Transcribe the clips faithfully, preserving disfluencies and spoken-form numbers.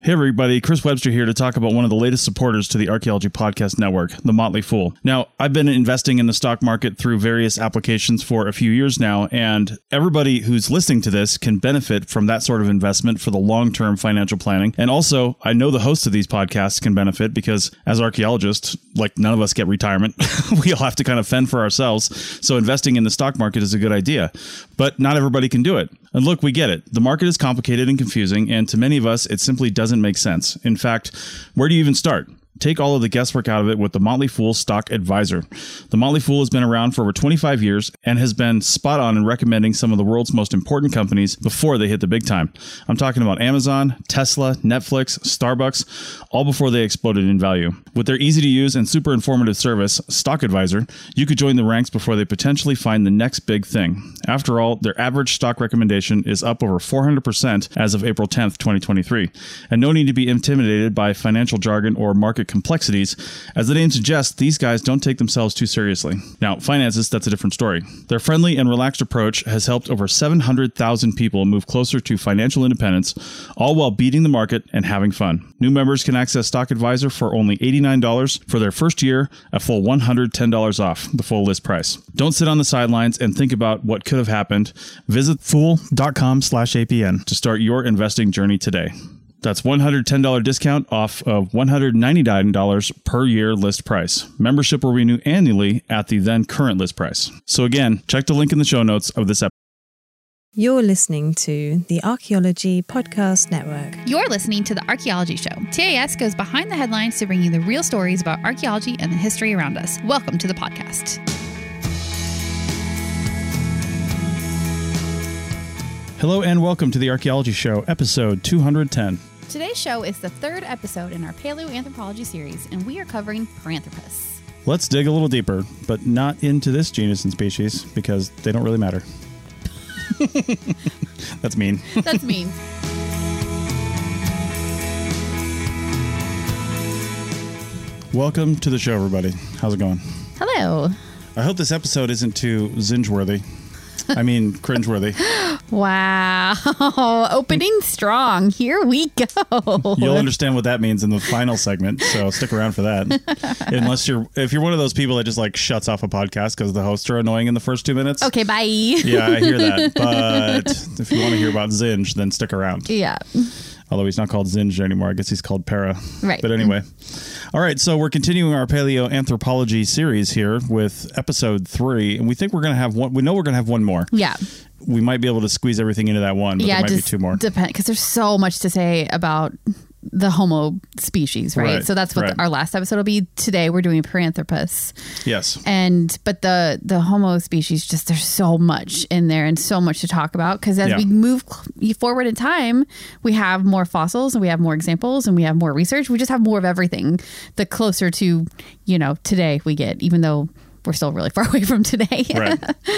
Hey everybody, Chris Webster here to talk about one of the latest supporters to the Archaeology Podcast Network, The Motley Fool. Now, I've been investing in the stock market through various applications for a few years now, and everybody who's listening to this can benefit from that sort of investment for the long-term financial planning. And also, I know the hosts of these podcasts can benefit because as archaeologists, like none of us get retirement, we all have to kind of fend for ourselves. So investing in the stock market is a good idea, but not everybody can do it. And look, we get it. The market is complicated and confusing, and to many of us, it simply doesn't make sense. In fact, where do you even start? Take all of the guesswork out of it with the Motley Fool Stock Advisor. The Motley Fool has been around for over twenty-five years and has been spot on in recommending some of the world's most important companies before they hit the big time. I'm talking about Amazon, Tesla, Netflix, Starbucks, all before they exploded in value. With their easy to use and super informative service, Stock Advisor, you could join the ranks before they potentially find the next big thing. After all, their average stock recommendation is up over four hundred percent as of April tenth, twenty twenty-three. And no need to be intimidated by financial jargon or market complexities. As the name suggests, these guys don't take themselves too seriously. Now, finances, that's a different story. Their friendly and relaxed approach has helped over seven hundred thousand people move closer to financial independence, all while beating the market and having fun. New members can access Stock Advisor for only eighty-nine dollars for their first year, a full one hundred ten dollars off the full list price. Don't sit on the sidelines and think about what could have happened. Visit fool.com slash APN to start your investing journey today. That's one hundred ten dollars discount off of one hundred ninety-nine dollars per year list price. Membership will renew annually at the then current list price. So again, check the link in the show notes of this episode. You're listening to the Archaeology Podcast Network. You're listening to The Archaeology Show. T A S goes behind the headlines to bring you the real stories about archaeology and the history around us. Welcome to the podcast. Hello and welcome to the Archaeology Show, episode two hundred ten. Today's show is the third episode in our paleoanthropology series, and we are covering Paranthropus. Let's dig a little deeper, but not into this genus and species, because they don't really matter. That's mean. That's mean. Welcome to the show, everybody. How's it going? Hello. I hope this episode isn't too zinge-worthy. I mean, cringe-worthy. Wow. Opening strong. Here we go. You'll understand what that means in the final segment, so stick around for that. Unless you're, if you're one of those people that just like shuts off a podcast because the hosts are annoying in the first two minutes. Okay, bye. Yeah, I hear that. But if you want to hear about Zinj, then stick around. Yeah. Although he's not called Zinj anymore. I guess he's called Para. Right. But anyway. All right. So we're continuing our paleoanthropology series here with episode three. And we think we're going to have one. We know we're going to have one more. Yeah. We might be able to squeeze everything into that one. But yeah, there might just be two more. Depend, because there's so much to say about the Homo species, right? Right, so that's what right. the, our last episode will be. Today we're doing Paranthropus. Yes. And but the the Homo species, just there's so much in there and so much to talk about, because as Yeah. we move forward in time, we have more fossils and we have more examples and we have more research. We just have more of everything. The closer to, you know, today we get, even though we're still really far away from today. Right.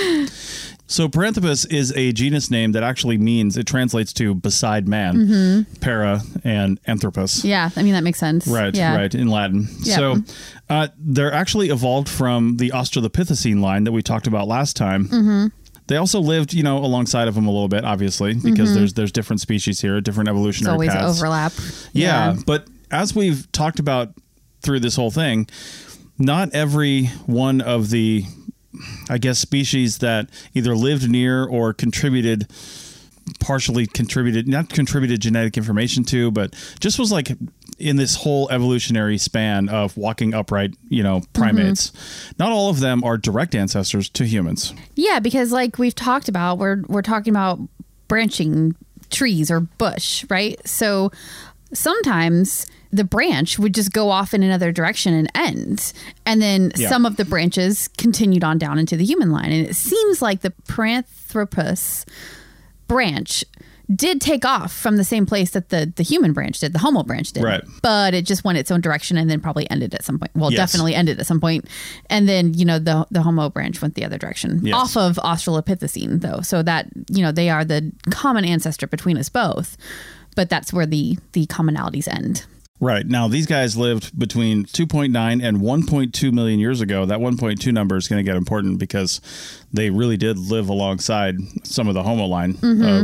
So Paranthropus is a genus name that actually means, it translates to beside man, mm-hmm. para and anthropos. Yeah, I mean, that makes sense. Right, yeah. right, in Latin. Yep. So uh, they're actually evolved from the Australopithecine line that we talked about last time. Mm-hmm. They also lived, you know, alongside of them a little bit, obviously, because mm-hmm. there's there's different species here, different evolutionary There's always paths. overlap. Yeah, yeah, but as we've talked about through this whole thing, not every one of the, I guess, species that either lived near or contributed, partially contributed, not contributed genetic information to, but just was like in this whole evolutionary span of walking upright, you know, primates. Mm-hmm. Not all of them are direct ancestors to humans. Yeah, because like we've talked about, we're we're talking about branching trees or bush, right? So sometimes the branch would just go off in another direction and end. And then yeah. some of the branches continued on down into the human line. And it seems like the Paranthropus branch did take off from the same place that the, the human branch did, the Homo branch did. Right. But it just went its own direction and then probably ended at some point. Well, yes. definitely ended at some point. And then, you know, the the Homo branch went the other direction. Yes. Off of Australopithecine, though. So that, you know, they are the common ancestor between us both. But that's where the, the commonalities end. Right. Now, these guys lived between two point nine and one point two million years ago. That one point two number is going to get important because they really did live alongside some of the Homo line mm-hmm. of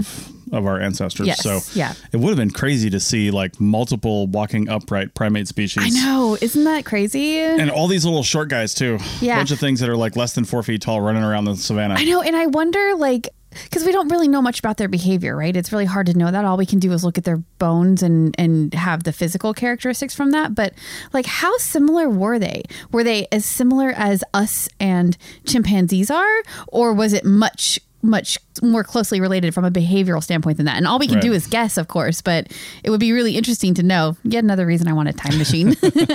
of our ancestors. Yes, So yeah. it would have been crazy to see like multiple walking upright primate species. I know. Isn't that crazy? And all these little short guys too. Yeah. A bunch of things that are like less than four feet tall running around the savannah. I know. And I wonder, like, because we don't really know much about their behavior, right? It's really hard to know that. All we can do is look at their bones and, and have the physical characteristics from that. But like, how similar were they? Were they as similar as us and chimpanzees are? Or was it much much more closely related from a behavioral standpoint than that? And all we can Right. do is guess, of course, but it would be really interesting to know. Yet another reason I want a time machine.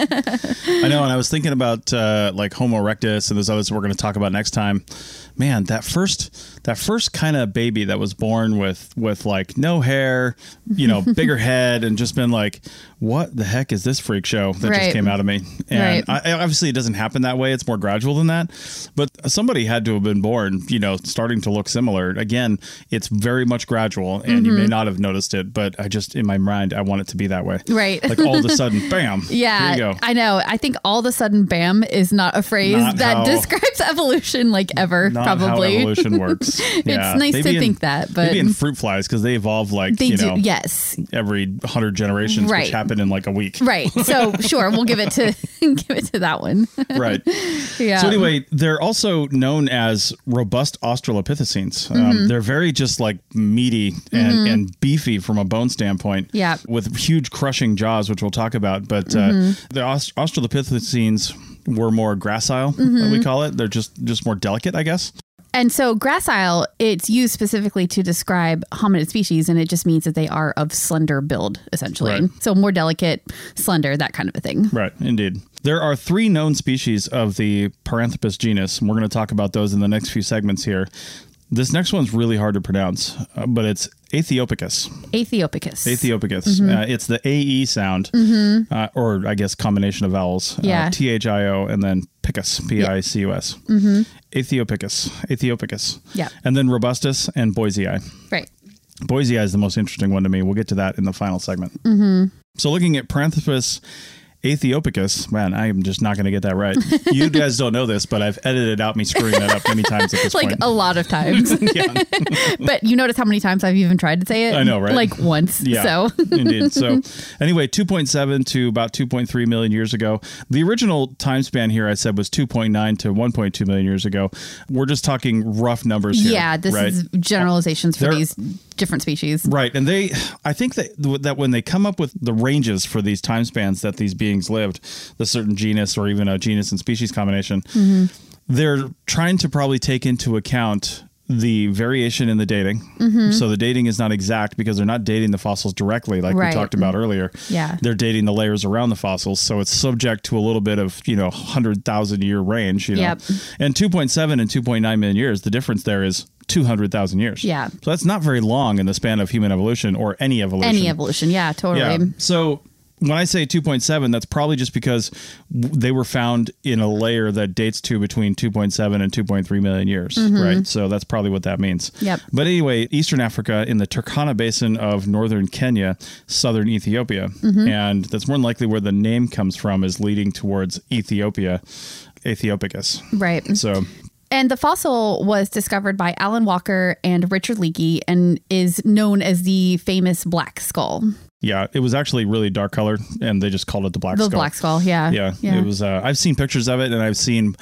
I know, and I was thinking about uh, like Homo erectus and those others we're going to talk about next time. Man, that first that first kind of baby that was born with with like no hair, you know, bigger head, and just been like, what the heck is this freak show that Right. just came out of me? And Right. I, obviously, it doesn't happen that way. It's more gradual than that. But somebody had to have been born, you know, starting to look similar. Again, it's very much gradual, and Mm-hmm. you may not have noticed it, but I just in my mind, I want it to be that way. Right. Like all of a sudden, bam. Yeah, There you go. I know. I think all of a sudden, bam is not a phrase Not that how- describes evolution like ever, Not probably. how evolution works. It's nice to in, think that, but maybe in fruit flies because they evolve like they you do. know Yes. every hundred generations, Right. which happen in like a week. Right. So sure, we'll give it to give it to that one. Right. Yeah. So anyway, they're also known as robust Australopithecines. Um, Mm-hmm. they're very just like meaty and, and beefy from a bone standpoint. Yeah. With huge crushing jaws, which we'll talk about. But Mm-hmm. uh, the Aust- Australopithecines were more gracile, Mm-hmm. we call it. They're just just more delicate, I guess. And so gracile, it's used specifically to describe hominid species, and it just means that they are of slender build, essentially. Right. So more delicate, slender, that kind of a thing. Right, indeed. There are three known species of the Paranthropus genus, and we're going to talk about those in the next few segments here. This next one's really hard to pronounce, uh, but it's Aethiopicus. Aethiopicus. Aethiopicus. Mm-hmm. Uh, it's the A E sound, uh, or I guess combination of vowels. Yeah. Uh, T H I O and then picus, P I C U S. Mm-hmm. Aethiopicus. Aethiopicus. Yeah. And then Robustus and Boisei. Right. Boisei is the most interesting one to me. We'll get to that in the final segment. Mm-hmm. So looking at Paranthropus Aethiopicus, man, I am just not going to get that right. You guys don't know this, but I've edited out me screwing that up many times at this Like point. a lot of times. Yeah. But you notice how many times I've even tried to say it? I know, right? Like once. Yeah, So indeed. So anyway, two point seven to about two point three million years ago. The original time span here I said was two point nine to one point two million years ago. We're just talking rough numbers here. yeah, this right? is generalizations for They're- these different species. Right. And they, I think that, that when they come up with the ranges for these time spans that these beings lived, the certain genus or even a genus and species combination, Mm-hmm. they're trying to probably take into account the variation in the dating. Mm-hmm. So the dating is not exact because they're not dating the fossils directly like Right. we talked about earlier. Yeah. They're dating the layers around the fossils. So it's subject to a little bit of, you know, one hundred thousand year range, you know. Yep. And two point seven and two point nine million years, the difference there is two hundred thousand years. Yeah. So that's not very long in the span of human evolution or any evolution. Any evolution. Yeah, totally. Yeah. So when I say two point seven, that's probably just because w- they were found in a layer that dates to between two point seven and two point three million years, right? So that's probably what that means. Yep. But anyway, Eastern Africa in the Turkana Basin of northern Kenya, southern Ethiopia. And that's more than likely where the name comes from, is leading towards Ethiopia, Aethiopicus. Right. So And the fossil was discovered by Alan Walker and Richard Leakey and is known as the famous black skull. yeah, it was actually really dark colored and they just called it the black The skull. black skull, yeah. Yeah, it was. Uh, I've seen pictures of it, and I've seen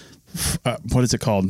uh, what is it called?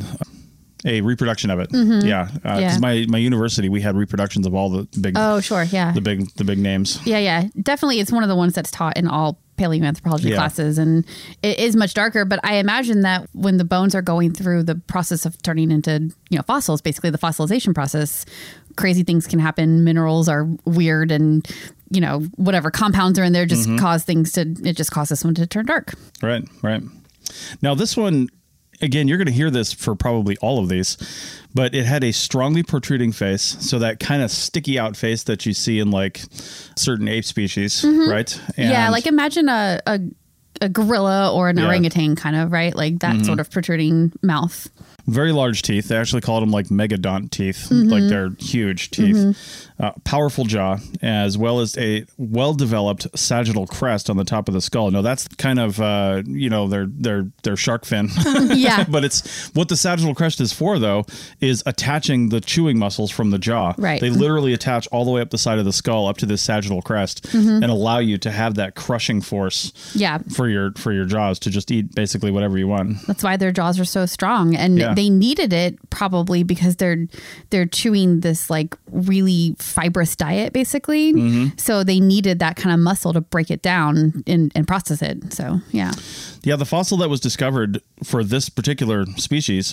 A reproduction of it. Yeah, uh, 'cause Yeah. my my university we had reproductions of all the big, Oh, sure, yeah. the big the big names. Yeah, yeah. Definitely it's one of the ones that's taught in all paleoanthropology Yeah. classes, and it is much darker, but I imagine that when the bones are going through the process of turning into, you know, fossils, basically the fossilization process, crazy things can happen. Minerals are weird, and you know, whatever compounds are in there just cause things to, it just causes one to turn dark. Right, right. Now this one, again, you're going to hear this for probably all of these, but it had a strongly protruding face, so that kind of sticky out face that you see in like certain ape species, right? Yeah, And- like imagine a, a, a gorilla or an Yeah. orangutan kind of, right? Like that sort of protruding mouth. Very large teeth. They actually called them like megadont teeth, mm-hmm. like they're huge teeth. Mm-hmm. Uh, powerful jaw, as well as a well-developed sagittal crest on the top of the skull. No, that's kind of uh, you know their their their shark fin. Yeah. But it's what the sagittal crest is for, though, is attaching the chewing muscles from the jaw. Right. They literally attach all the way up the side of the skull up to this sagittal crest, mm-hmm. and allow you to have that crushing force. Yeah. For your for your jaws to just eat basically whatever you want. That's why their jaws are so strong, and yeah. they needed it probably because they're they're chewing this like really fibrous diet basically. Mm-hmm. So they needed that kind of muscle to break it down and, and process it. So yeah. Yeah, the fossil that was discovered for this particular species,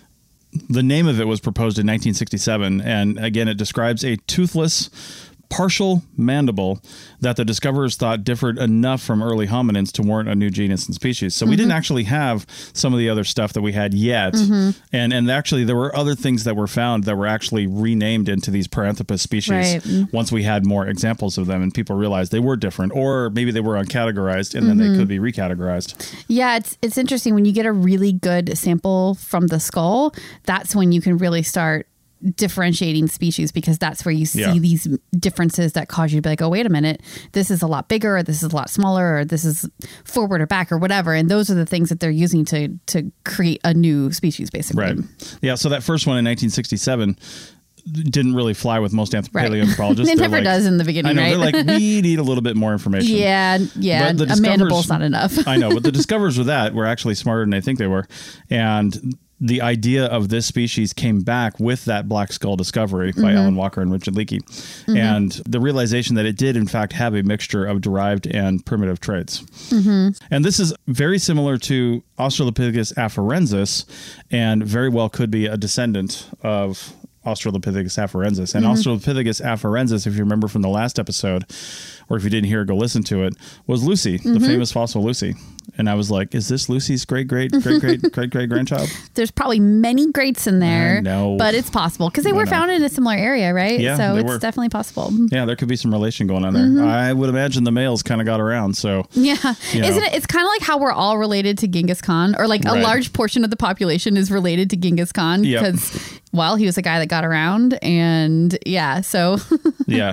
the name of it was proposed in nineteen sixty-seven, and again it describes a toothless partial mandible that the discoverers thought differed enough from early hominins to warrant a new genus and species. So mm-hmm. we didn't actually have some of the other stuff that we had yet. Mm-hmm. And and actually there were other things that were found that were actually renamed into these Paranthropus species right. once we had more examples of them and people realized they were different, or maybe they were uncategorized and mm-hmm. then they could be recategorized. Yeah, it's it's interesting when you get a really good sample from the skull, that's when you can really start differentiating species, because that's where you see yeah. these differences that cause you to be like, oh, wait a minute, this is a lot bigger, or this is a lot smaller, or this is forward or back or whatever. And those are the things that they're using to to create a new species, basically. Right. Yeah. So that first one in nineteen sixty-seven didn't really fly with most anthrop- right. paleoanthropologists. It never like, does in the beginning, I know, right? They're like, we need a little bit more information. Yeah, yeah. But the a mandible's not enough. I know, but the discoverers with that were actually smarter than I think they were. And the idea of this species came back with that black skull discovery by mm-hmm. Alan Walker and Richard Leakey. Mm-hmm. And the realization that it did, in fact, have a mixture of derived and primitive traits. Mm-hmm. And this is very similar to Australopithecus afarensis, and very well could be a descendant of Australopithecus afarensis. And mm-hmm. Australopithecus afarensis, if you remember from the last episode, or if you didn't hear it, go listen to it, was Lucy, mm-hmm. the famous fossil Lucy. And I was like, is this Lucy's great, great, great, great, great, great grandchild? There's probably many greats in there, no. but it's possible because they were found in a similar area, right? Yeah, so it's were. definitely possible. Yeah, there could be some relation going on there. Mm-hmm. I would imagine the males kind of got around. So yeah, you know. Isn't it? It's kind of like how we're all related to Genghis Khan, or like right. a large portion of the population is related to Genghis Khan because, yep. well, he was a guy that got around, and yeah, so yeah.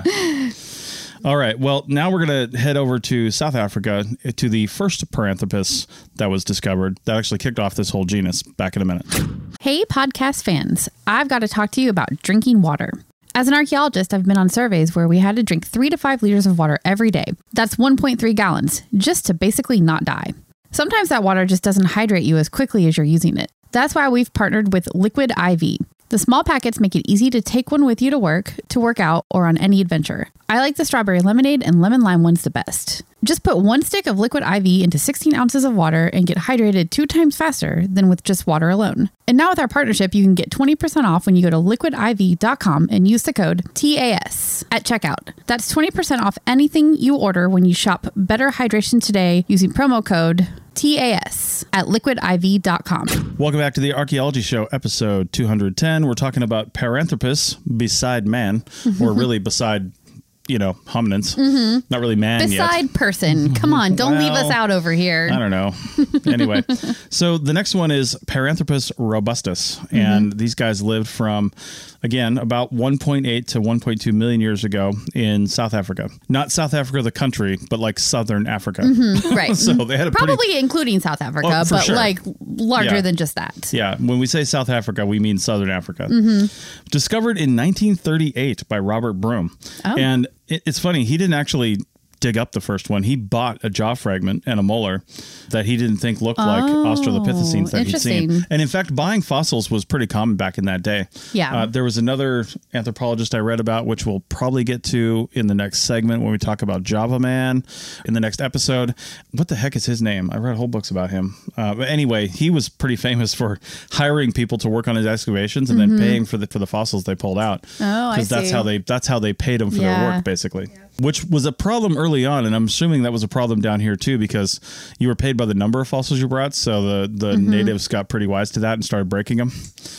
All right. Well, now we're going to head over to South Africa to the first Paranthropus that was discovered that actually kicked off this whole genus. Back in a minute. Hey, podcast fans. I've got to talk to you about drinking water. As an archaeologist, I've been on surveys where we had to drink three to five liters of water every day. That's one point three gallons just to basically not die. Sometimes that water just doesn't hydrate you as quickly as you're using it. That's why we've partnered with Liquid I V. The small packets make it easy to take one with you to work, to work out, or on any adventure. I like the strawberry lemonade and lemon lime ones the best. Just put one stick of Liquid I V into sixteen ounces of water and get hydrated two times faster than with just water alone. And now with our partnership, you can get twenty percent off when you go to liquid I V dot com and use the code T A S at checkout. That's twenty percent off anything you order when you shop Better Hydration today using promo code T A S at liquid I V dot com. Welcome back to the Archaeology Show, episode two hundred ten. We're talking about Paranthropus beside man, or really beside, you know, hominins. Mm-hmm. Not really man beside yet. Beside person. Come on, don't well, leave us out over here. I don't know. Anyway, so the next one is Paranthropus robustus. Mm-hmm. And these guys lived from, again, about one point eight to one point two million years ago in South Africa. Not South Africa, the country, but like Southern Africa. Mm-hmm. Right. So they had a Probably pretty, including South Africa, oh, but sure. like larger yeah. than just that. Yeah. When we say South Africa, we mean Southern Africa. Mm-hmm. Discovered in nineteen thirty-eight by Robert Broom. Oh. And it, it's funny, he didn't actually dig up the first one. He bought a jaw fragment and a molar that he didn't think looked like oh, Australopithecines that he'd seen. And in fact, buying fossils was pretty common back in that day. Yeah. Uh, there was another anthropologist I read about, which we'll probably get to in the next segment when we talk about Java Man in the next episode. What the heck is his name? I read whole books about him. Uh, but anyway, he was pretty famous for hiring people to work on his excavations and mm-hmm. then paying for the for the fossils they pulled out. Oh, I see. Because that's how they that's how they paid them for yeah. their work, basically. Yeah. Which was a problem early on, and I'm assuming that was a problem down here too, because you were paid by the number of fossils you brought, so the, the mm-hmm. natives got pretty wise to that and started breaking them.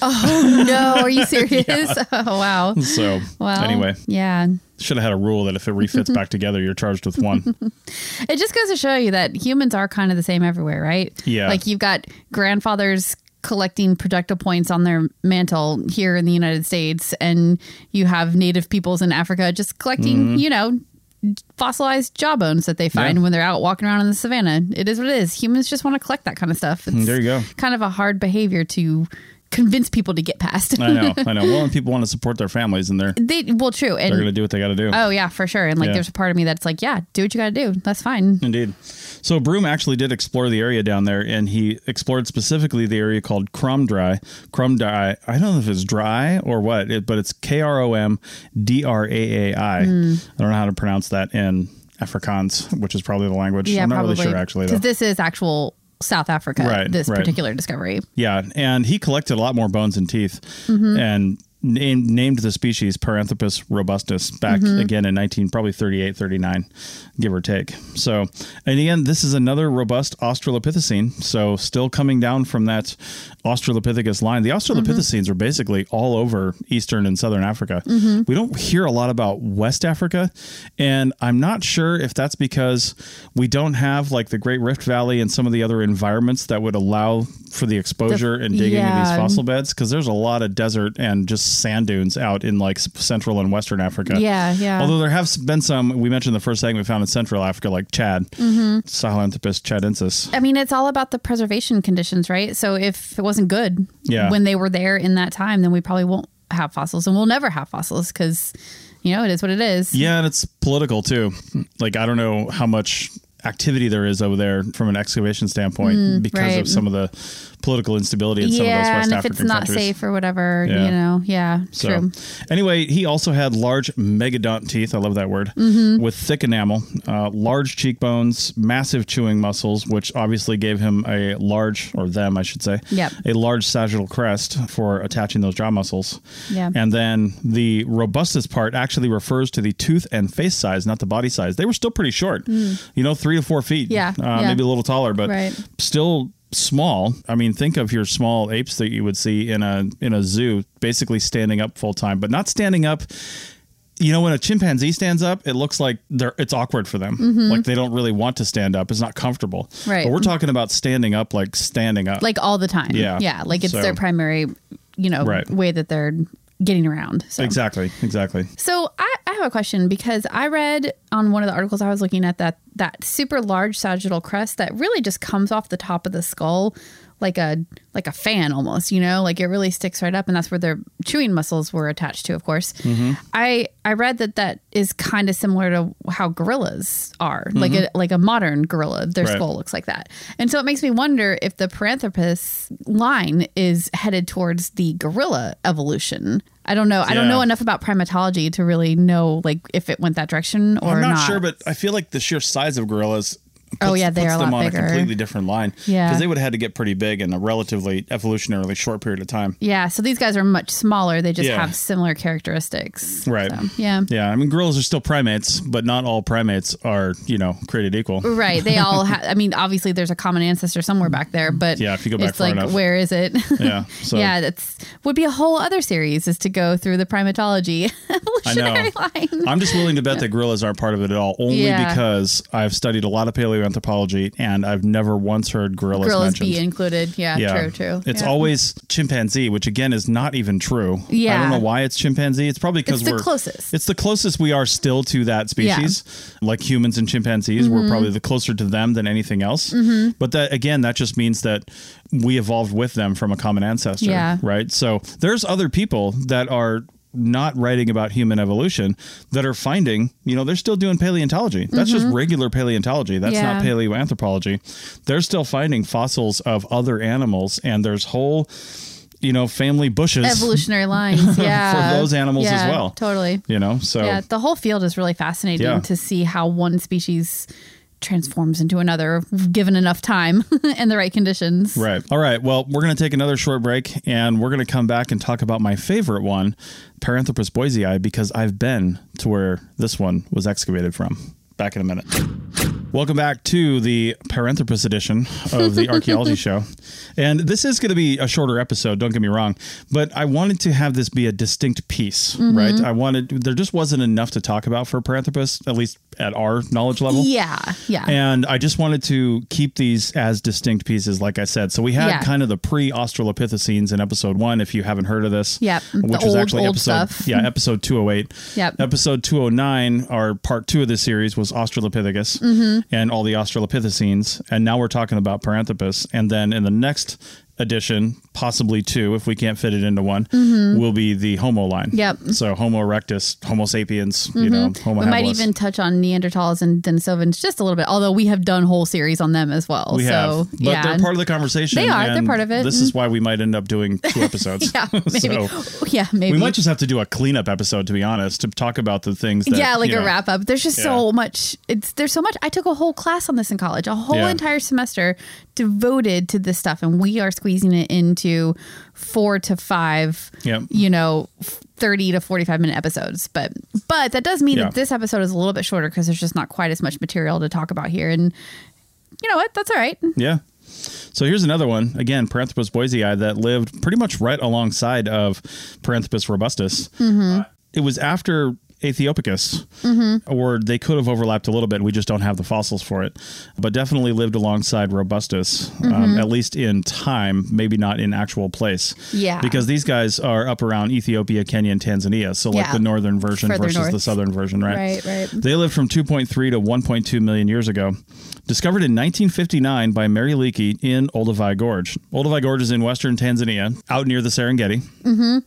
Oh, no. Are you serious? Yeah. Oh, wow. So, well, anyway. Yeah. Should have had a rule that if it refits back together, you're charged with one. It just goes to show you that humans are kind of the same everywhere, right? Yeah. Like you've got grandfathers collecting projectile points on their mantle here in the United States, and you have native peoples in Africa just collecting, mm-hmm. you know, fossilized jawbones that they find yeah. when they're out walking around in the savannah. It is what it is. Humans just want to collect that kind of stuff. It's there you go. Kind of a hard behavior to convince people to get past. I know, I know. Well, and people want to support their families, and they're they well, true, and they're going to do what they got to do. Oh yeah, for sure. And like, yeah. there's a part of me that's like, yeah, do what you got to do. That's fine. Indeed. So Broom actually did explore the area down there, and he explored specifically the area called Kromdraai. Kromdraai. I don't know if it's dry or what, it, but it's K R O M D R A A I. Mm. I don't know how to pronounce that in Afrikaans, which is probably the language. Yeah, I'm not probably. really sure actually, though. Because this is actual South Africa, right, this right. particular discovery. Yeah, and he collected a lot more bones and teeth, mm-hmm. and named, named the species Paranthropus robustus back mm-hmm. again in nineteen, probably thirty-eight, thirty-nine, give or take. So, and again, this is another robust Australopithecine. So still coming down from that Australopithecus line. The Australopithecines mm-hmm. are basically all over Eastern and Southern Africa. Mm-hmm. We don't hear a lot about West Africa. And I'm not sure if that's because we don't have like the Great Rift Valley and some of the other environments that would allow for the exposure the, and digging yeah. in these fossil beds. Because there's a lot of desert and just sand dunes out in like Central and Western Africa. Yeah, yeah. Although there have been some, we mentioned the first segment found in Central Africa, like Chad, mm-hmm. Sahelanthropus chadensis. I mean, it's all about the preservation conditions, right? So if it wasn't good yeah. when they were there in that time, then we probably won't have fossils, and we'll never have fossils because, you know, it is what it is. Yeah, and it's political too. Like, I don't know how much activity there is over there from an excavation standpoint mm, because right. of some of the political instability in some yeah, of those West and if African it's not countries. safe or whatever, yeah. you know, yeah, so, true. Anyway, he also had large megadont teeth. I love that word. Mm-hmm. With thick enamel, uh, large cheekbones, massive chewing muscles, which obviously gave him a large, or them, I should say, yep. a large sagittal crest for attaching those jaw muscles. Yeah. And then the robustus part actually refers to the tooth and face size, not the body size. They were still pretty short, mm. you know, three to four feet. Yeah. Uh, yeah. Maybe a little taller, but right. still small. I mean, think of your small apes that you would see in a in a zoo, basically standing up full time, but not standing up. You know, when a chimpanzee stands up, it looks like they're it's awkward for them. Mm-hmm. Like they don't really want to stand up. It's not comfortable. Right. But we're talking about standing up, like standing up, like all the time. Yeah. Yeah. Like it's so, their primary, you know, right. way that they're getting around. So. Exactly. Exactly. So I, I have a question, because I read on one of the articles I was looking at that that super large sagittal crest that really just comes off the top of the skull like a like a fan almost, you know, like it really sticks right up, and that's where their chewing muscles were attached to, of course. Mm-hmm. I I read that that is kind of similar to how gorillas are, mm-hmm. like a like a modern gorilla. Their right. skull looks like that, and so it makes me wonder if the Paranthropus line is headed towards the gorilla evolution. I don't know. Yeah. I don't know enough about primatology to really know like if it went that direction or I'm not, not. sure, but I feel like the sheer size of gorillas Puts, oh yeah, they puts are a them lot on bigger. a completely different line. Yeah, because they would have had to get pretty big in a relatively evolutionarily short period of time. Yeah, so these guys are much smaller. They just yeah. have similar characteristics. Right. So, yeah. Yeah. I mean, gorillas are still primates, but not all primates are, you know, created equal. Right. They all have. I mean, obviously, there's a common ancestor somewhere back there, but yeah, if you go back it's far like, enough. where is it? Yeah. So. Yeah, that's would be a whole other series is to go through the primatology evolutionary I know. line. I'm just willing to bet that gorillas aren't part of it at all, only yeah. because I've studied a lot of paleoanthropology. And I've never once heard gorillas, gorillas mentioned. be included. Yeah, yeah, true, true. It's yeah. always chimpanzee, which again is not even true. Yeah. I don't know why it's chimpanzee. It's probably because it's we're the closest. It's the closest we are still to that species. Yeah. Like humans and chimpanzees, mm-hmm. we're probably the closer to them than anything else. Mm-hmm. But that again, that just means that we evolved with them from a common ancestor. Yeah. Right. So there's other people that are not writing about human evolution that are finding, you know, they're still doing paleontology. That's mm-hmm. just regular paleontology. That's yeah. not paleoanthropology. They're still finding fossils of other animals, and there's whole, you know, family bushes. Evolutionary lines, yeah. for those animals yeah, as well. Totally. You know, so. Yeah, the whole field is really fascinating yeah. to see how one species transforms into another given enough time and the right conditions. Right. All right. Well, we're going to take another short break, and we're going to come back and talk about my favorite one, Paranthropus boisei, because I've been to where this one was excavated from. Back in a minute. Welcome back to the Paranthropus edition of the Archaeology Show. And this is going to be a shorter episode, don't get me wrong, but I wanted to have this be a distinct piece, mm-hmm. right? I wanted, there just wasn't enough to talk about for Paranthropus, at least at our knowledge level. Yeah. Yeah. And I just wanted to keep these as distinct pieces, like I said. So we had Yeah. kind of the pre-Australopithecines in episode one, if you haven't heard of this. Yep. Which The was old, actually old episode, stuff. yeah, episode two oh eight. Yep. Episode two oh nine, our part two of this series, was Australopithecus mm-hmm. and all the Australopithecines. And now we're talking about Paranthropus. And then in the next edition, possibly two, if we can't fit it into one, mm-hmm. will be the Homo line. Yep. So Homo erectus, Homo sapiens, Mm-hmm. you know, Homo we habilis. might even touch on Neanderthals and Denisovans just a little bit, although we have done whole series on them as well. We so, have, but yeah. they're part of the conversation. They are. They're and part of it. This is why we might end up doing two episodes. yeah, maybe. So yeah, maybe. we might just have to do a cleanup episode, to be honest, to talk about the things that, yeah, like you a know, wrap up. There's just Yeah. so much. It's there's so much. I took a whole class on this in college, a whole Yeah. entire semester devoted to this stuff, and we are squeezing it into four to five. Yep. You know, thirty to forty-five minute episodes. But but that does mean Yeah. that this episode is a little bit shorter because there's just not quite as much material to talk about here. And you know what? That's all right. Yeah. So here's another one. Again, Paranthropus boisei that lived pretty much right alongside of Paranthropus robustus. Mm-hmm. Uh, it was after Aethiopicus, Mm-hmm. or they could have overlapped a little bit. We just don't have the fossils for it, but definitely lived alongside Robustus, um, Mm-hmm. at least in time, maybe not in actual place. Yeah. Because these guys are up around Ethiopia, Kenya, and Tanzania. So like Yeah. the northern version Further versus north. the southern version, right? Right, right. They lived from two point three to one point two million years ago. Discovered in nineteen fifty-nine by Mary Leakey in Olduvai Gorge. Olduvai Gorge is in western Tanzania, out near the Serengeti. Mm-hmm.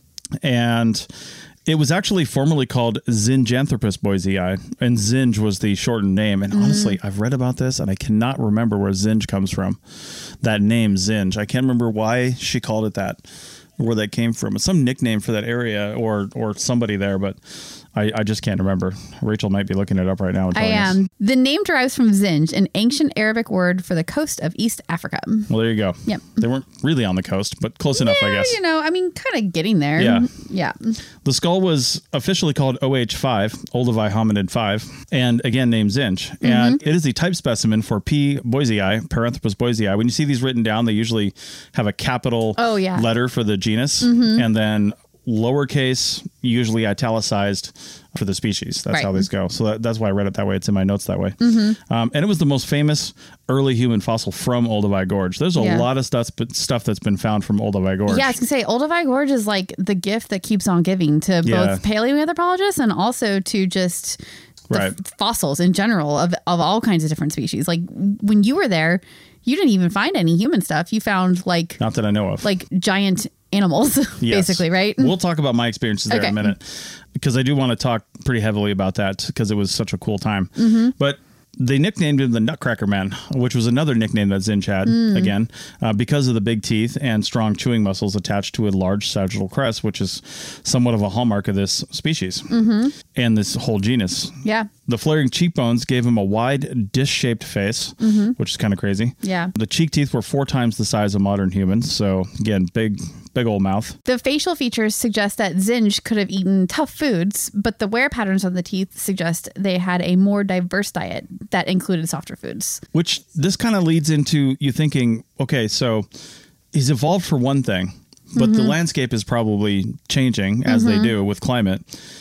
And it was actually formerly called Zinjanthropus boisei, and Zinj was the shortened name. And honestly, I've read about this, and I cannot remember where Zinj comes from. That name, Zinj. I can't remember why she called it that, where that came from. It's some nickname for that area or or somebody there, but I, I just can't remember. Rachel might be looking it up right now. And I telling us. am. The name derives from Zinj, an ancient Arabic word for the coast of East Africa. Well, there you go. Yep. They weren't really on the coast, but close enough, I Yeah, guess. you know, I mean, kind of getting there. Yeah. Yeah. The skull was officially called O H five, Olduvai hominid five, and again named Zinj. Mm-hmm. And it is the type specimen for P. boisei, Paranthropus boisei. When you see these written down, they usually have a capital Oh, yeah. letter for the genus, Mm-hmm. and then lowercase, usually italicized for the species. That's Right. how these go. So that, that's why I read it that way. It's in my notes that way. Mm-hmm. Um, and it was the most famous early human fossil from Olduvai Gorge. There's a Yeah. lot of stuff, stuff that's been found from Olduvai Gorge. Yeah, I was going to say, Olduvai Gorge is like the gift that keeps on giving to Yeah. both paleoanthropologists and also to just the Right. f- fossils in general of, of all kinds of different species. Like when you were there, you didn't even find any human stuff. You found like Not that I know of. like giant animals, Yes. basically, right? We'll talk about my experiences there in Okay. a minute, because I do want to talk pretty heavily about that because it was such a cool time. Mm-hmm. But they nicknamed him the Nutcracker Man, which was another nickname that Zinj had, Mm. again, uh, because of the big teeth and strong chewing muscles attached to a large sagittal crest, which is somewhat of a hallmark of this species Mm-hmm. and this whole genus. Yeah. The flaring cheekbones gave him a wide, dish-shaped face, which is kind of crazy. Mm-hmm. Yeah. The cheek teeth were four times the size of modern humans. So, again, big, big old mouth. The facial features suggest that Zinj could have eaten tough foods, but the wear patterns on the teeth suggest they had a more diverse diet that included softer foods. Which this kind of leads into you thinking, okay, so he's evolved for one thing, but Mm-hmm. the landscape is probably changing as they do with climate.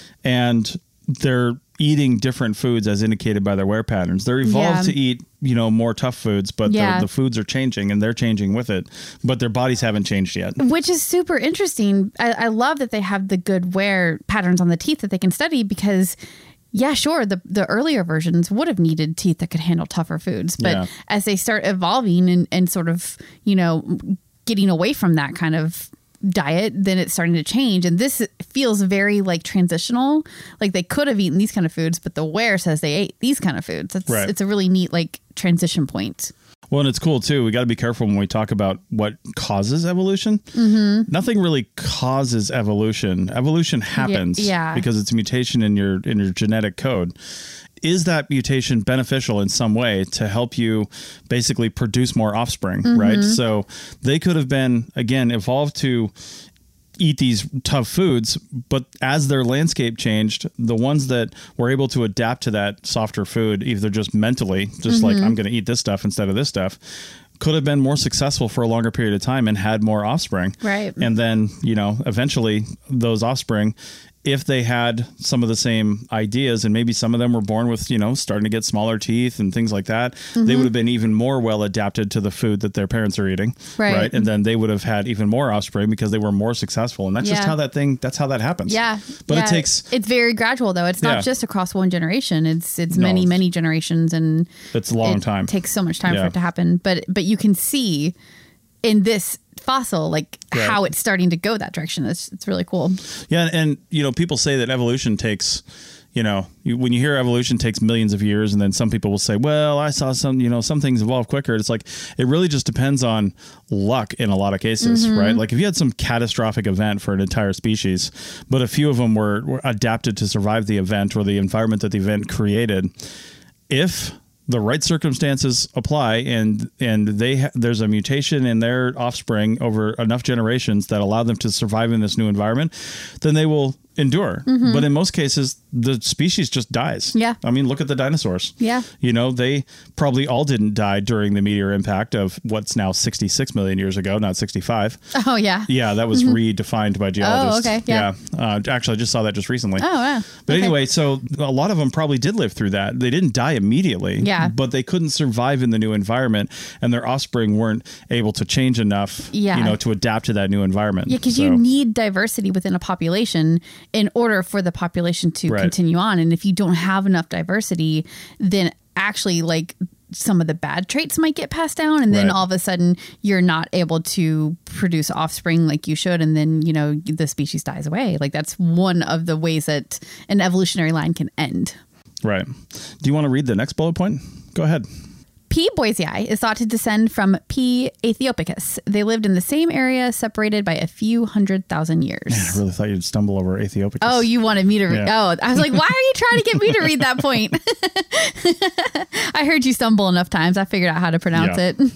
And they're eating different foods as indicated by their wear patterns. They're evolved Yeah. to eat, you know, more tough foods, but Yeah. the, the foods are changing and they're changing with it, but their bodies haven't changed yet. Which is super interesting. I, I love that they have the good wear patterns on the teeth that they can study because, yeah, sure, the, the earlier versions would have needed teeth that could handle tougher foods. But Yeah. as they start evolving and, and sort of, you know, getting away from that kind of diet, then it's starting to change. And this feels very like transitional. Like they could have eaten these kind of foods, but the wear says they ate these kind of foods. It's, Right. it's a really neat like transition point. Well, and it's cool too. We got to be careful when we talk about what causes evolution. Mm-hmm. Nothing really causes evolution. Evolution happens yeah. because it's a mutation in your in your genetic code. Is that mutation beneficial in some way to help you basically produce more offspring, Mm-hmm. right? So they could have been, again, evolved to eat these tough foods, but as their landscape changed, the ones that were able to adapt to that softer food, either just mentally, just like I'm going to eat this stuff instead of this stuff, could have been more successful for a longer period of time and had more offspring. Right. And then, you know, eventually those offspring if they had some of the same ideas, and maybe some of them were born with, you know, starting to get smaller teeth and things like that, mm-hmm. they would have been even more well adapted to the food that their parents are eating. Right. right? And then they would have had even more offspring because they were more successful. And that's yeah. just how that thing, that's how that happens. Yeah. But yeah. it takes... It's very gradual, though. It's not yeah. just across one generation. It's it's No, many, it's, many generations. And it's a long it time. It takes so much time yeah. for it to happen. But But you can see in this fossil, like right. how it's starting to go that direction. It's, it's really cool. Yeah. And, and, you know, people say that evolution takes... You know, you, when you hear evolution takes millions of years, and then some people will say, well, I saw some, you know, some things evolve quicker. It's like, it really just depends on luck in a lot of cases, mm-hmm. right? Like if you had some catastrophic event for an entire species, but a few of them were, were adapted to survive the event or the environment that the event created, if the right circumstances apply and and they ha- there's a mutation in their offspring over enough generations that allow them to survive in this new environment, then they will endure. Mm-hmm. But in most cases, the species just dies. Yeah. I mean, look at the dinosaurs. Yeah. You know, they probably all didn't die during the meteor impact of what's now sixty-six million years ago, not sixty-five. Oh, yeah. Yeah, that was mm-hmm. redefined by geologists. Oh, okay. Yeah. yeah. Uh, actually, I just saw that just recently. Oh, wow. But okay. anyway, so a lot of them probably did live through that. They didn't die immediately. Yeah. But they couldn't survive in the new environment, and their offspring weren't able to change enough, yeah. you know, to adapt to that new environment. Yeah, because so. you need diversity within a population in order for the population to right. continue on. And if you don't have enough diversity, then actually like some of the bad traits might get passed down. And then right. all of a sudden you're not able to produce offspring like you should. And then, you know, the species dies away. Like that's one of the ways that an evolutionary line can end. Right. Do you want to read the next bullet point? Go ahead. P. boisei is thought to descend from P. aethiopicus. They lived in the same area, separated by a few hundred thousand years. Man, I really thought you'd stumble over Aethiopicus. Oh, you wanted me to read? Yeah. Oh, I was like, why are you trying to get me to read that point? I heard you stumble enough times. I figured out how to pronounce yeah. it.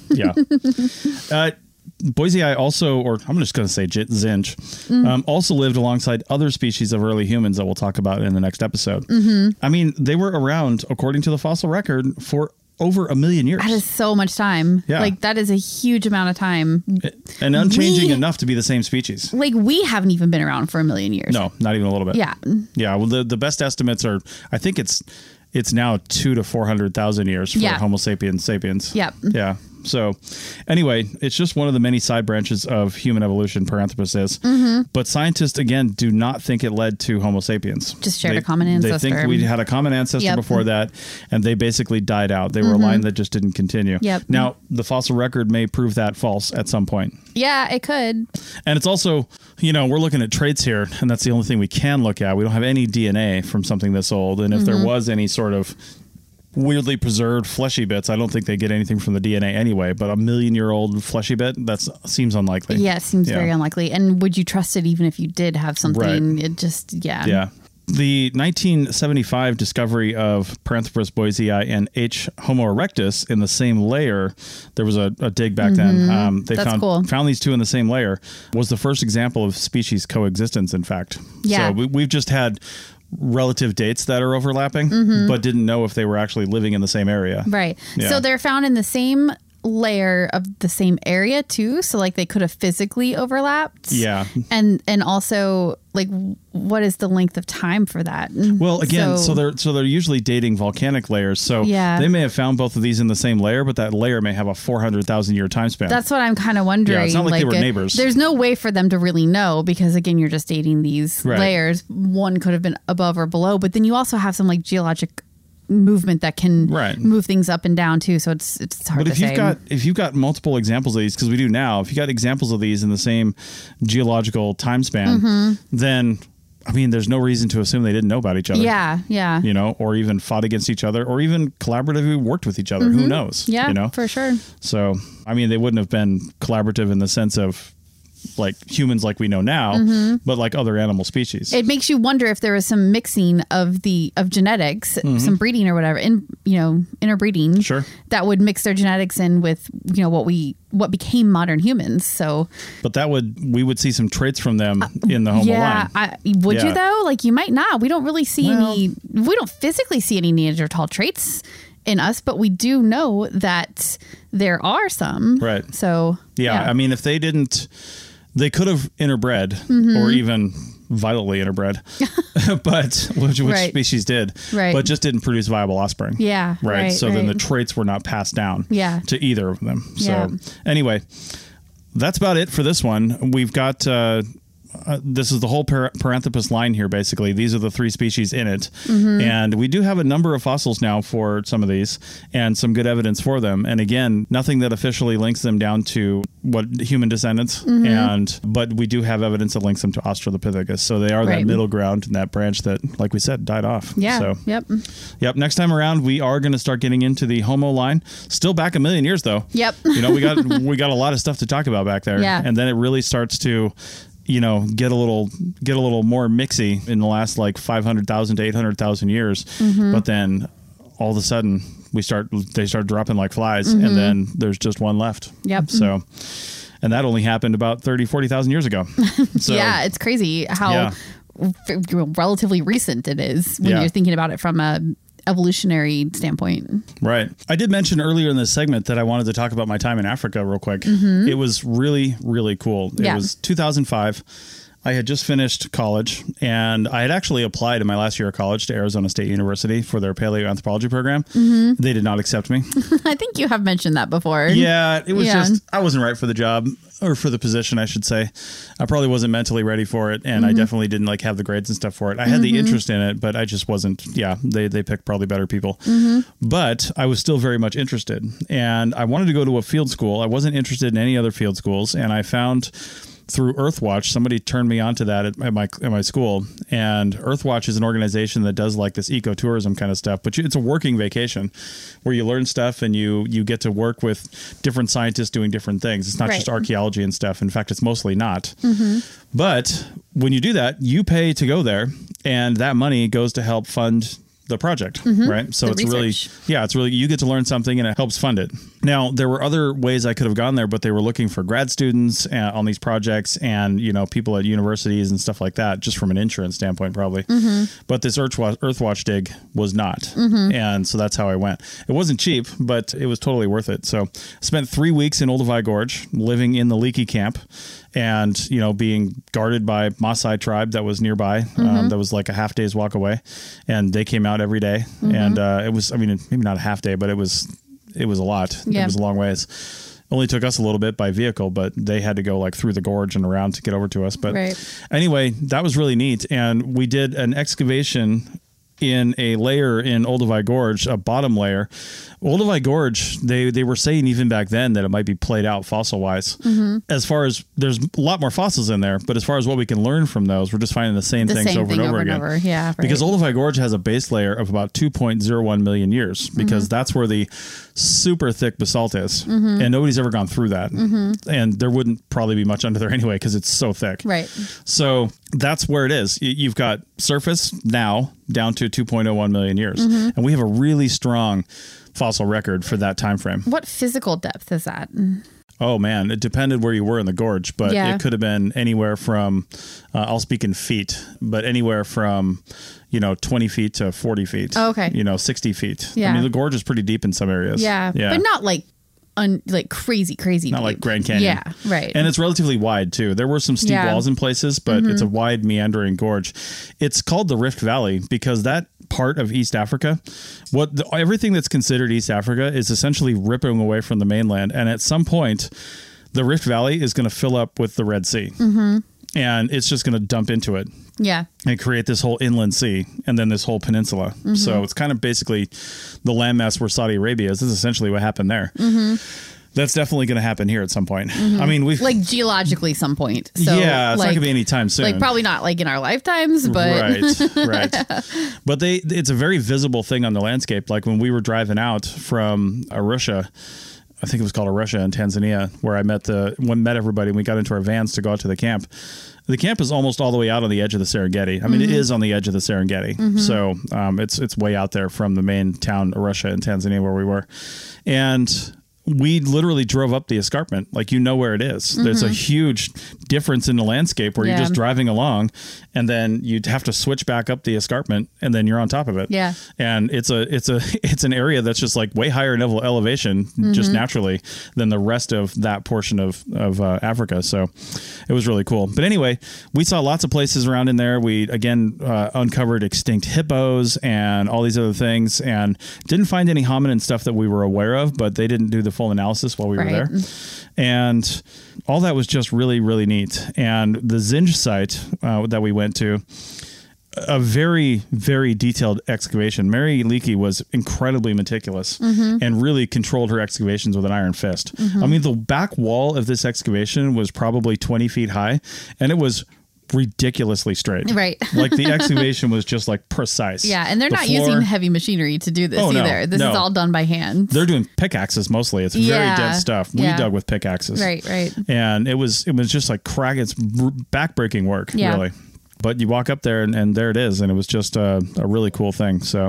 yeah. Uh, boisei also, or I'm just going to say Zinj, mm. um, also lived alongside other species of early humans that we'll talk about in the next episode. Mm-hmm. I mean, they were around, according to the fossil record, for over a million years. That is so much time. Yeah. Like that is a huge amount of time. And unchanging we, enough to be the same species. Like we haven't even been around for a million years. No, not even a little bit. Yeah. Yeah. Well, the, the best estimates are, I think it's, it's now two to four hundred thousand years for yeah. Homo sapiens sapiens. Yep. Yeah. So anyway, it's just one of the many side branches of human evolution, Paranthropus is. Mm-hmm. But scientists, again, do not think it led to Homo sapiens. Just shared they, a common ancestor. They think we had a common ancestor yep. before that, and they basically died out. They were mm-hmm. a line that just didn't continue. Yep. Now, the fossil record may prove that false at some point. Yeah, it could. And it's also, you know, we're looking at traits here, and that's the only thing we can look at. We don't have any D N A from something this old. And if mm-hmm. there was any sort of weirdly preserved fleshy bits, I don't think they get anything from the D N A anyway, but a million year old fleshy bit, that seems unlikely. Yeah, it seems yeah. very unlikely. And would you trust it even if you did have something? Right. It just, yeah. Yeah. The nineteen seventy-five discovery of Paranthropus boisei and H. Homo erectus in the same layer, there was a, a dig back mm-hmm. then. Um, they That's found, cool. found these two in the same layer, was the first example of species coexistence, in fact. Yeah. So we, we've just had relative dates that are overlapping, mm-hmm. but didn't know if they were actually living in the same area. Right. Yeah. So they're found in the same layer of the same area too, so like they could have physically overlapped. Yeah. And and also like what is the length of time for that? Well, again, so, so, so they're so they're usually dating volcanic layers. So yeah. they may have found both of these in the same layer, but that layer may have a four hundred thousand year time span. That's what I'm kind of wondering. Yeah, it's not like, like they were uh, neighbors. There's no way for them to really know because again, you're just dating these right. layers. One could have been above or below, but then you also have some like geologic movement that can right. move things up and down too, so it's it's hard but to if you've say. got if you've got multiple examples of these, because we do now, if you got examples of these in the same geological time span, mm-hmm. then I mean there's no reason to assume they didn't know about each other. Yeah, yeah. You know, or even fought against each other, or even collaboratively worked with each other. Mm-hmm. Who knows? Yeah, you know? for sure. So I mean they wouldn't have been collaborative in the sense of like humans like we know now, mm-hmm. but like other animal species. It makes you wonder if there was some mixing of the of genetics, mm-hmm. some breeding or whatever, in you know, interbreeding. Sure. That would mix their genetics in with, you know, what we what became modern humans. So But that would we would see some traits from them in the Homo yeah, line. I, would yeah. you though? Like you might not. We don't really see well, any we don't physically see any Neanderthal traits in us, but we do know that there are some. Right. So yeah, yeah. I mean if they didn't they could have interbred mm-hmm. or even violently interbred, but which, which Right. species did, Right. but just didn't produce viable offspring. Yeah. Right. Right. so then the right. traits were not passed down Yeah. to either of them. Yeah. So anyway, that's about it for this one. We've got, uh, Uh, this is the whole par- Paranthropus line here, basically. These are the three species in it. Mm-hmm. And we do have a number of fossils now for some of these and some good evidence for them. And again, nothing that officially links them down to what human descendants. Mm-hmm. And but we do have evidence that links them to Australopithecus. So they are Right. that middle ground and that branch that, like we said, died off. Yeah. So, Yep. yep. Next time around, we are going to start getting into the Homo line. Still back a million years, though. Yep. You know, we got we got a lot of stuff to talk about back there. Yeah. And then it really starts to, you know, get a little get a little more mixy in the last like five hundred thousand to eight hundred thousand years. Mm-hmm. But then all of a sudden we start they start dropping like flies, mm-hmm. and then there's just one left. Yep. So, and that only happened about thirty, forty thousand years ago. So, yeah, it's crazy how Yeah. f- relatively recent it is when Yeah. you're thinking about it from a evolutionary standpoint. Right. I did mention earlier in this segment that I wanted to talk about my time in Africa real quick. Mm-hmm. It was really, really cool. It Yeah. was two thousand five. I had just finished college, and I had actually applied in my last year of college to Arizona State University for their paleoanthropology program. Mm-hmm. They did not accept me. I think you have mentioned that before. Yeah, it was Yeah. just, I wasn't right for the job, or for the position, I should say. I probably wasn't mentally ready for it, and mm-hmm. I definitely didn't like have the grades and stuff for it. I had mm-hmm. the interest in it, but I just wasn't, yeah, they, they picked probably better people. Mm-hmm. But I was still very much interested, and I wanted to go to a field school. I wasn't interested in any other field schools, and I found through Earthwatch, somebody turned me onto that at, at my at my school. And Earthwatch is an organization that does like this ecotourism kind of stuff, but you, it's a working vacation where you learn stuff and you you get to work with different scientists doing different things. It's not Right. just archaeology and stuff. In fact, it's mostly not. Mm-hmm. But when you do that, you pay to go there, and that money goes to help fund the project, mm-hmm. right? So The it's research. really, yeah, it's really, you get to learn something and it helps fund it. Now, there were other ways I could have gone there, but they were looking for grad students uh, on these projects and, you know, people at universities and stuff like that, just from an insurance standpoint, probably. Mm-hmm. But this Earthwatch, Earthwatch dig was not. Mm-hmm. And so that's how I went. It wasn't cheap, but it was totally worth it. So I spent three weeks in Olduvai Gorge, living in the Leakey camp, and, you know, being guarded by Maasai tribe that was nearby. Mm-hmm. Um, that was like a half day's walk away. And they came out every day. Mm-hmm. And uh, it was, I mean, maybe not a half day, but it was, it was a lot. Yeah. It was a long ways. Only took us a little bit by vehicle, but they had to go like through the gorge and around to get over to us. But Right. anyway, that was really neat. And we did an excavation in a layer in Olduvai Gorge, a bottom layer. Olduvai Gorge, they they were saying even back then that it might be played out fossil wise. Mm-hmm. As far as there's a lot more fossils in there, but as far as what we can learn from those, we're just finding the same The things same over thing and over over and again. over. Yeah, right. Because Olduvai Gorge has a base layer of about two point zero one million years, because mm-hmm. that's where the super thick basalt is, mm-hmm. and nobody's ever gone through that. Mm-hmm. And there wouldn't probably be much under there anyway because it's so thick. Right. So that's where it is. Y- You've got surface now down to two point zero one million years, mm-hmm. and we have a really strong fossil record for that time frame. What physical depth is that? Oh man, it depended where you were in the gorge, but Yeah. it could have been anywhere from, uh, I'll speak in feet, but anywhere from, you know, twenty feet to forty feet. Oh, okay. You know, sixty feet. Yeah. I mean, the gorge is pretty deep in some areas. Yeah. Yeah. But not like un, like crazy, crazy Not deep. like Grand Canyon. Yeah, right. And it's relatively wide too. There were some steep Yeah. walls in places, but Mm-hmm. it's a wide meandering gorge. It's called the Rift Valley because that part of East Africa, what the, everything that's considered East Africa is essentially ripping away from the mainland. And at some point, the Rift Valley is going to fill up with the Red Sea. Mm-hmm. And it's just going to dump into it yeah. and create this whole inland sea and then this whole peninsula. Mm-hmm. So it's kind of basically the landmass where Saudi Arabia is. This is essentially what happened there. Mm-hmm. That's definitely going to happen here at some point. Mm-hmm. I mean, we've Like geologically some point. So yeah, it's like, not going to be anytime soon. Like probably not like in our lifetimes, but right, right. But they, it's a very visible thing on the landscape. Like when we were driving out from Arusha, I think it was called Arusha in Tanzania, where I met the when met everybody. And we got into our vans to go out to the camp. The camp is almost all the way out on the edge of the Serengeti. I mean, mm-hmm. it is on the edge of the Serengeti, mm-hmm. so um, it's it's way out there from the main town Arusha in Tanzania where we were, and we literally drove up the escarpment. Like, you know where it is. Mm-hmm. There's a huge difference in the landscape where yeah. you're just driving along, and then you'd have to switch back up the escarpment, and then you're on top of it. Yeah. And it's a it's a it's an area that's just like way higher level elevation, mm-hmm. just naturally, than the rest of that portion of of uh, Africa. So it was really cool. But anyway, we saw lots of places around in there. We again uh, uncovered extinct hippos and all these other things, and didn't find any hominin stuff that we were aware of, but they didn't do the full analysis while we right. were there. And all that was just really, really neat. And the Zinj site uh, that we went to, a very, very detailed excavation. Mary Leakey was incredibly meticulous mm-hmm. and really controlled her excavations with an iron fist. Mm-hmm. I mean, the back wall of this excavation was probably twenty feet high, and it was ridiculously straight. Right. Like, the excavation was just like precise. Yeah. And they're the not floor, using heavy machinery to do this oh, either. No, this no. is all done by hand. They're doing pickaxes mostly. It's yeah. very dense stuff. We yeah. dug with pickaxes. Right, right. And it was it was just like crack. It's backbreaking work, yeah. really. But you walk up there and, and there it is. And it was just a, a really cool thing. So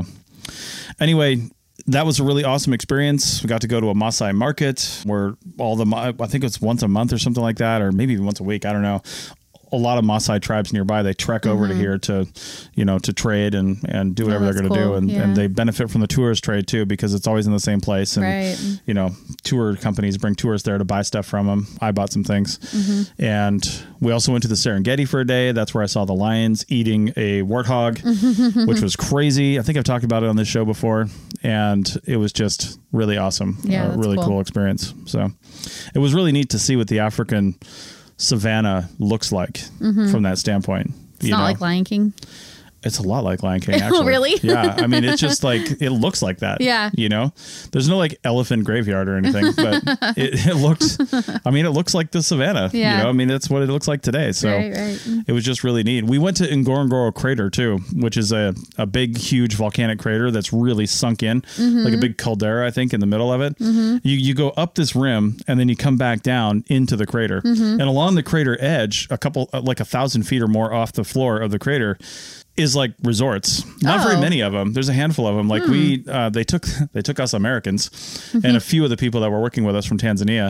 anyway, that was a really awesome experience. We got to go to a Maasai market where all the, I think it's once a month or something like that, or maybe even once a week. I don't know. A lot of Maasai tribes nearby, they trek over mm-hmm. to here to, you know, to trade and, and do whatever oh, they're going to cool. do. And, yeah. and they benefit from the tourist trade too, because it's always in the same place. And, right. you know, tour companies bring tourists there to buy stuff from them. I bought some things. Mm-hmm. And we also went to the Serengeti for a day. That's where I saw the lions eating a warthog, which was crazy. I think I've talked about it on this show before. And it was just really awesome. Yeah, a really cool. cool experience. So it was really neat to see what the African savannah looks like mm-hmm. from that standpoint. It's not know? like Lion King. It's a lot like Lion King, actually. Oh, really? Yeah. I mean, it's just like, it looks like that. Yeah. You know, there's no like elephant graveyard or anything, but it, it looks, I mean, it looks like the savannah. Yeah. You know, I mean, that's what it looks like today. So right, right. it was just really neat. We went to Ngorongoro Crater too, which is a, a big, huge volcanic crater that's really sunk in, mm-hmm. like a big caldera, I think, in the middle of it. Mm-hmm. You, you go up this rim and then you come back down into the crater. Mm-hmm. And along the crater edge, a couple, like a thousand feet or more off the floor of the crater, is like resorts. Not oh. very many of them. There's a handful of them. Like hmm. we, uh, they took they took us Americans mm-hmm. and a few of the people that were working with us from Tanzania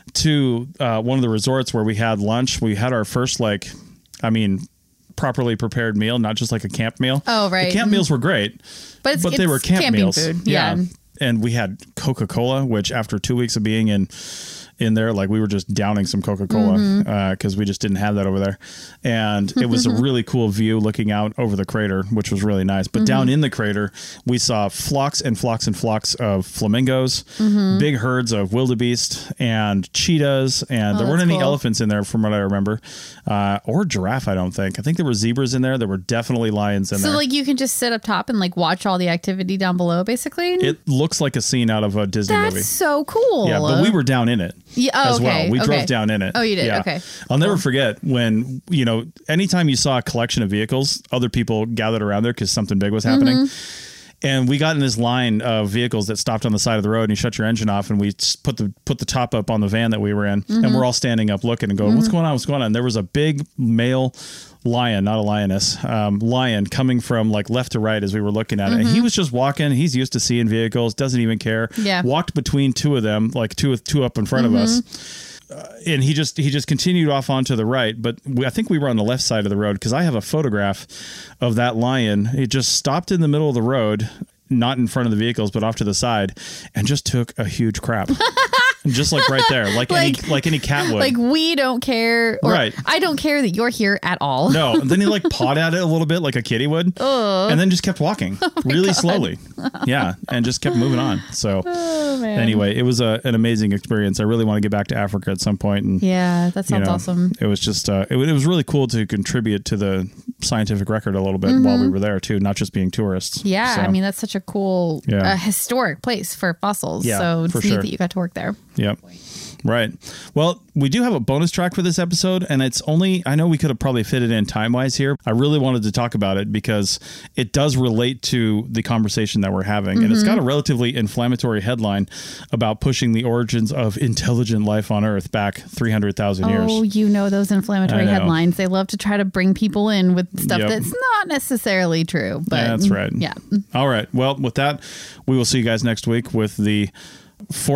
to uh, one of the resorts where we had lunch. We had our first like, I mean, properly prepared meal, not just like a camp meal. Oh, right. The camp meals were great, but, it's, but they it's were camp camping meals. Food. Yeah. yeah. And we had Coca-Cola, which after two weeks of being in in there, like we were just downing some Coca-Cola because mm-hmm. uh, we just didn't have that over there. And it was a really cool view looking out over the crater, which was really nice. But mm-hmm. down in the crater, we saw flocks and flocks and flocks of flamingos, mm-hmm. big herds of wildebeest and cheetahs. And oh, there weren't any cool. elephants in there from what I remember, uh, or giraffe, I don't think. I think there were zebras in there. There were definitely lions in so, there. So like you can just sit up top and like watch all the activity down below, basically? It looks like a scene out of a Disney That's movie. That's so cool. Yeah, but we were down in it. Yeah, oh, as okay, well. We okay. drove down in it. Oh, you did? Yeah. Okay. I'll never cool. forget when, you know, anytime you saw a collection of vehicles, other people gathered around there because something big was happening. Mm-hmm. And we got in this line of vehicles that stopped on the side of the road and you shut your engine off and we put the put the top up on the van that we were in. Mm-hmm. And we're all standing up looking and going, mm-hmm. what's going on? What's going on? There was a big male lion, not a lioness, um, lion coming from like left to right as we were looking at it. Mm-hmm. And he was just walking. He's used to seeing vehicles, doesn't even care. Yeah. Walked between two of them, like two two up in front mm-hmm. of us. Uh, and he just he just continued off onto the right. But we, I think we were on the left side of the road because I have a photograph of that lion. It just stopped in the middle of the road, not in front of the vehicles, but off to the side, and just took a huge crap. Just like right there, like, like any like any cat would. Like we don't care, or right? I don't care that you're here at all. No, and then he like pawed at it a little bit, like a kitty would, oh. and then just kept walking oh really God. slowly. Yeah, and just kept moving on. So oh, anyway, it was a, an amazing experience. I really want to get back to Africa at some point. And yeah, that sounds you know, awesome. It was just uh, it, it was really cool to contribute to the scientific record a little bit mm-hmm. while we were there too, not just being tourists. Yeah, so, I mean that's such a cool, yeah. uh, historic place for fossils. Yeah, so it's for neat sure. that you got to work there. Yep. Right. Well, we do have a bonus track for this episode, and it's only, I know we could have probably fit it in time-wise here. I really wanted to talk about it because it does relate to the conversation that we're having, mm-hmm. and it's got a relatively inflammatory headline about pushing the origins of intelligent life on Earth back three hundred thousand years. Oh, you know those inflammatory headlines. They love to try to bring people in with stuff yep. that's not necessarily true. But yeah, that's right. Yeah. All right. Well, with that, we will see you guys next week with the fourth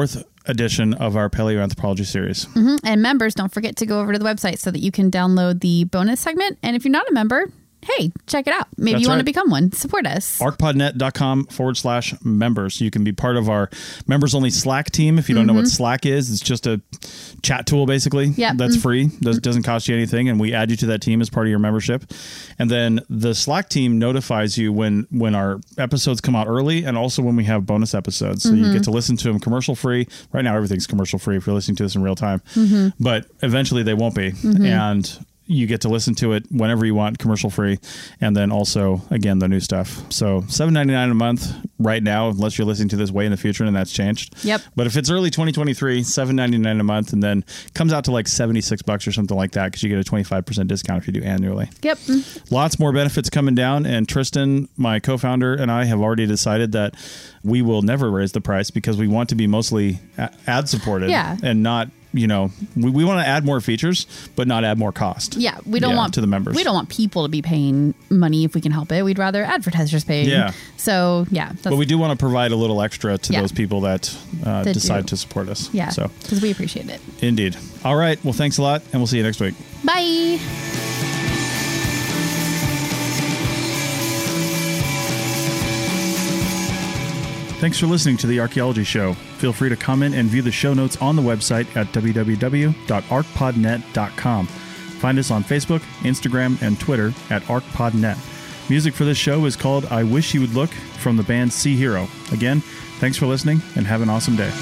edition of our paleoanthropology series. Mm-hmm. And members, don't forget to go over to the website so that you can download the bonus segment. And if you're not a member, hey, check it out. Maybe That's you want right. to become one. Support us. arcpodnet.com forward slash members. You can be part of our members only Slack team. If you don't mm-hmm. know what Slack is, it's just a chat tool, basically. Yep. That's mm-hmm. free. Does, doesn't cost you anything. And we add you to that team as part of your membership. And then the Slack team notifies you when, when our episodes come out early and also when we have bonus episodes. So mm-hmm. you get to listen to them commercial free. Right now, everything's commercial free if you're listening to this in real time. Mm-hmm. But eventually they won't be. Mm-hmm. And you get to listen to it whenever you want, commercial free. And then also, again, the new stuff. So seven ninety-nine a month right now, unless you're listening to this way in the future and that's changed. Yep. But if it's early twenty twenty-three, seven ninety-nine a month, and then comes out to like seventy-six bucks or something like that because you get a twenty-five percent discount if you do annually. Yep. Lots more benefits coming down. And Tristan, my co-founder, and I have already decided that we will never raise the price because we want to be mostly ad supported yeah. and not, you know, we, we want to add more features, but not add more cost. Yeah, we don't yeah, want to the members. We don't want people to be paying money if we can help it. We'd rather advertisers pay. Yeah. So yeah, that's, but we do want to provide a little extra to yeah. those people that, uh, that decide do. to support us. Yeah. So because we appreciate it. Indeed. All right. Well, thanks a lot, and we'll see you next week. Bye. Thanks for listening to The Archaeology Show. Feel free to comment and view the show notes on the website at w w w dot arcpodnet dot com. Find us on Facebook, Instagram, and Twitter at arcpodnet. Music for this show is called I Wish You Would Look from the band Sea Hero. Again, thanks for listening and have an awesome day.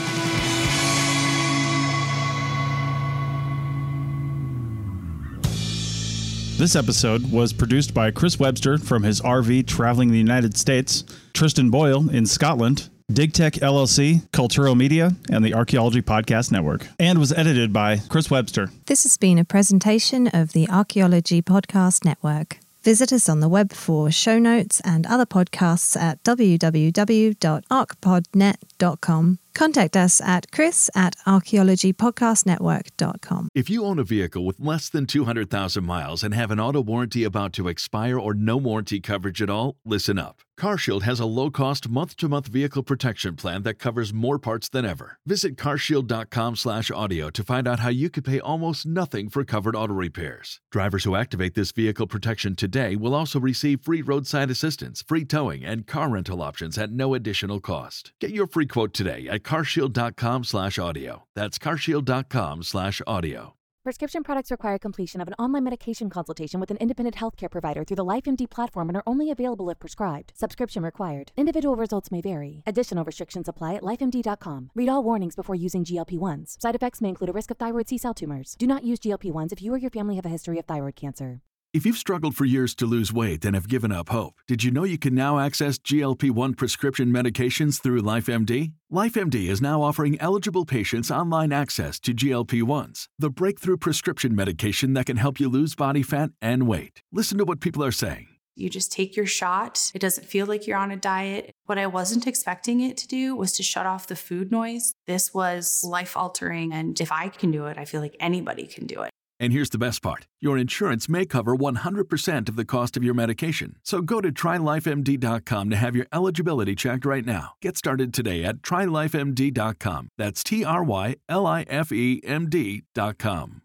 This episode was produced by Chris Webster from his R V traveling the United States, Tristan Boyle in Scotland, DigTech L L C, Cultural Media, and the Archaeology Podcast Network, and was edited by Chris Webster. This has been a presentation of the Archaeology Podcast Network. Visit us on the web for show notes and other podcasts at w w w dot arcpodnet dot com. Contact us at chris at archaeology podcast network dot com. If you own a vehicle with less than two hundred thousand miles and have an auto warranty about to expire or no warranty coverage at all, listen up. CarShield has a low-cost month-to-month vehicle protection plan that covers more parts than ever. Visit carshield.com slash audio to find out how you could pay almost nothing for covered auto repairs. Drivers who activate this vehicle protection today will also receive free roadside assistance, free towing, and car rental options at no additional cost. Get your free quote today at carshield.com slash audio. That's carshield.com slash audio. Prescription products require completion of an online medication consultation with an independent healthcare provider through the LifeMD platform and are only available if prescribed. Subscription required. Individual results may vary. Additional restrictions apply at life M D dot com. Read all warnings before using G L P one s. Side effects may include a risk of thyroid C-cell tumors. Do not use G L P one s if you or your family have a history of thyroid cancer. If you've struggled for years to lose weight and have given up hope, did you know you can now access G L P one prescription medications through LifeMD? LifeMD is now offering eligible patients online access to G L P one s, the breakthrough prescription medication that can help you lose body fat and weight. Listen to what people are saying. You just take your shot. It doesn't feel like you're on a diet. What I wasn't expecting it to do was to shut off the food noise. This was life-altering, and if I can do it, I feel like anybody can do it. And here's the best part. Your insurance may cover one hundred percent of the cost of your medication. So go to try life M D dot com to have your eligibility checked right now. Get started today at try life M D dot com. That's T R Y L I F E M D dot com.